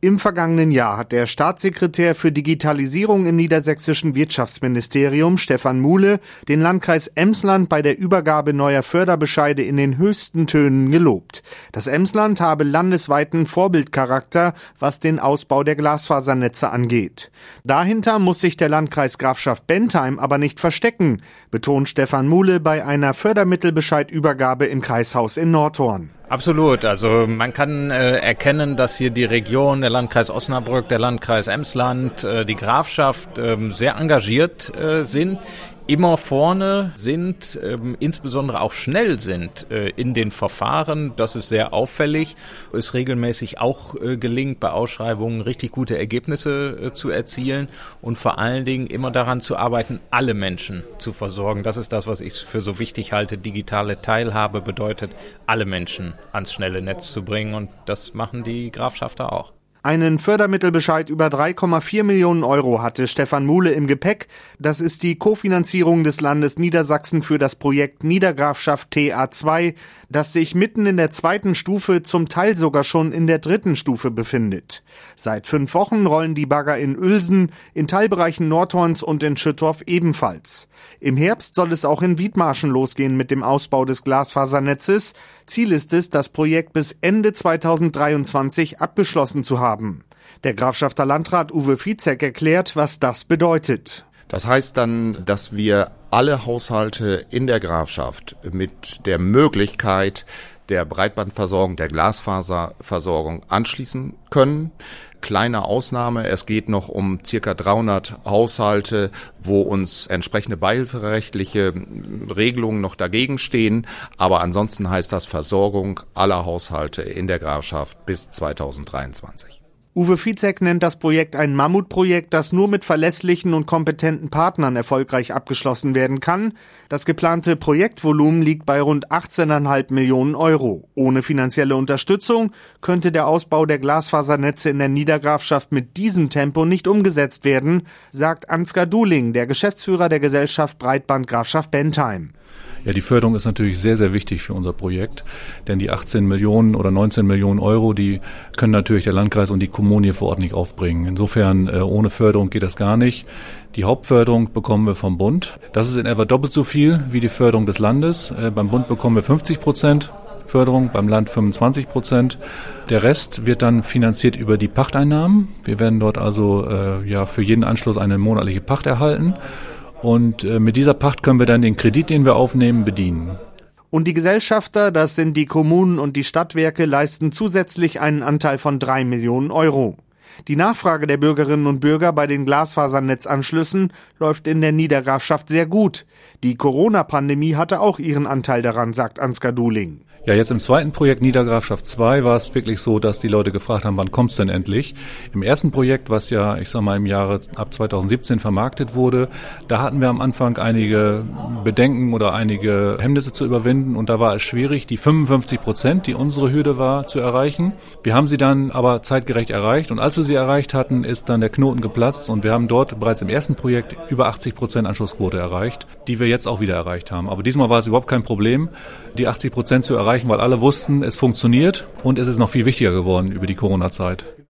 Im vergangenen Jahr hat der Staatssekretär für Digitalisierung im niedersächsischen Wirtschaftsministerium, Stefan Muhle, den Landkreis Emsland bei der Übergabe neuer Förderbescheide in den höchsten Tönen gelobt. Das Emsland habe landesweiten Vorbildcharakter, was den Ausbau der Glasfasernetze angeht. Dahinter muss sich der Landkreis Grafschaft Bentheim aber nicht verstecken, betont Stefan Muhle bei einer Fördermittelbescheidübergabe im Kreishaus in Nordhorn. Absolut. Also man kann erkennen, dass hier die Region, der Landkreis Osnabrück, der Landkreis Emsland, die Grafschaft sehr engagiert sind, immer vorne sind, insbesondere auch schnell sind in den Verfahren. Das ist sehr auffällig. Es regelmäßig auch gelingt, bei Ausschreibungen richtig gute Ergebnisse zu erzielen und vor allen Dingen immer daran zu arbeiten, alle Menschen zu versorgen. Das ist das, was ich für so wichtig halte. Digitale Teilhabe bedeutet, alle Menschen ans schnelle Netz zu bringen, und das machen die Grafschafter auch. Einen Fördermittelbescheid über 3,4 Millionen Euro hatte Stefan Muhle im Gepäck. Das ist die Kofinanzierung des Landes Niedersachsen für das Projekt Niedergrafschaft TA2, das sich mitten in der 2. Stufe, zum Teil sogar schon in der 3. Stufe befindet. Seit 5 Wochen rollen die Bagger in Uelsen, in Teilbereichen Nordhorns und in Schüttorf ebenfalls. Im Herbst soll es auch in Wiedmarschen losgehen mit dem Ausbau des Glasfasernetzes. Ziel ist es, das Projekt bis Ende 2023 abgeschlossen zu haben. Der Grafschafter Landrat Uwe Vizek erklärt, was das bedeutet. Das heißt dann, dass wir alle Haushalte in der Grafschaft mit der Möglichkeit der Breitbandversorgung, der Glasfaserversorgung anschließen können. Kleine Ausnahme, es geht noch um circa 300 Haushalte, wo uns entsprechende beihilferechtliche Regelungen noch dagegen stehen. Aber ansonsten heißt das Versorgung aller Haushalte in der Grafschaft bis 2023. Uwe Vizek nennt das Projekt ein Mammutprojekt, das nur mit verlässlichen und kompetenten Partnern erfolgreich abgeschlossen werden kann. Das geplante Projektvolumen liegt bei rund 18,5 Millionen Euro. Ohne finanzielle Unterstützung könnte der Ausbau der Glasfasernetze in der Niedergrafschaft mit diesem Tempo nicht umgesetzt werden, sagt Ansgar Duhling, der Geschäftsführer der Gesellschaft Breitband Grafschaft Bentheim. Ja, die Förderung ist natürlich sehr, sehr wichtig für unser Projekt, denn die 18 Millionen oder 19 Millionen Euro, die können natürlich der Landkreis und die Kommunen hier vor Ort nicht aufbringen. Insofern, ohne Förderung geht das gar nicht. Die Hauptförderung bekommen wir vom Bund. Das ist in etwa doppelt so viel wie die Förderung des Landes. Beim Bund bekommen wir 50% Förderung, beim Land 25%. Der Rest wird dann finanziert über die Pachteinnahmen. Wir werden dort also für jeden Anschluss eine monatliche Pacht erhalten. Und mit dieser Pacht können wir dann den Kredit, den wir aufnehmen, bedienen. Und die Gesellschafter, das sind die Kommunen und die Stadtwerke, leisten zusätzlich einen Anteil von 3 Millionen Euro. Die Nachfrage der Bürgerinnen und Bürger bei den Glasfasernetzanschlüssen läuft in der Niedergrafschaft sehr gut. Die Corona-Pandemie hatte auch ihren Anteil daran, sagt Ansgar Duhling. Ja, jetzt im zweiten Projekt Niedergrafschaft 2 war es wirklich so, dass die Leute gefragt haben, wann kommt's denn endlich? Im ersten Projekt, was ja, im Jahre ab 2017 vermarktet wurde, da hatten wir am Anfang einige Bedenken oder einige Hemmnisse zu überwinden, und da war es schwierig, die 55%, die unsere Hürde war, zu erreichen. Wir haben sie dann aber zeitgerecht erreicht, und als wir sie erreicht hatten, ist dann der Knoten geplatzt, und wir haben dort bereits im ersten Projekt über 80% Anschlussquote erreicht, die wir jetzt auch wieder erreicht haben. Aber diesmal war es überhaupt kein Problem, die 80% zu erreichen, weil alle wussten, es funktioniert, und es ist noch viel wichtiger geworden über die Corona-Zeit.